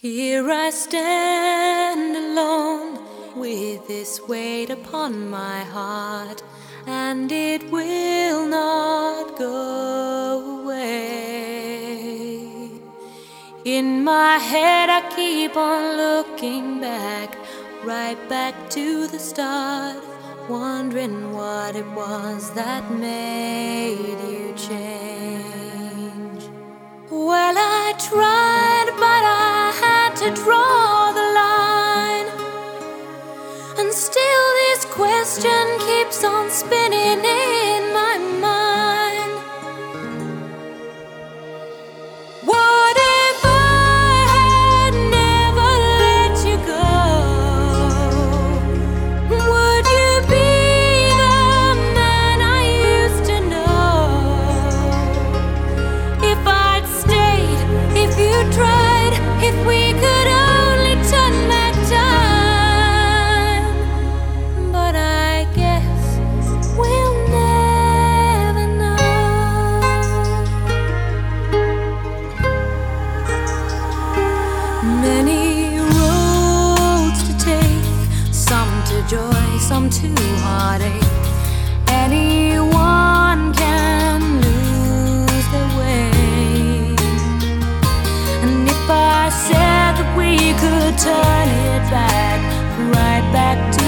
Here I stand alone with this weight upon my heart, and it will not go away. In my head I keep on looking back, right back to the start, wondering what it was that made you change. Well, I tried, but I had to draw the line, and still this question keeps on spinning in my mind. What if I had never let you go? Would you be the man I used to know? If I'd stayed, if you tried, if we could only turn back time. But I guess we'll never know. Many roads to take, some to joy, some to heartache. Anyone can lose their way. And if I said that we could turn it back, right back to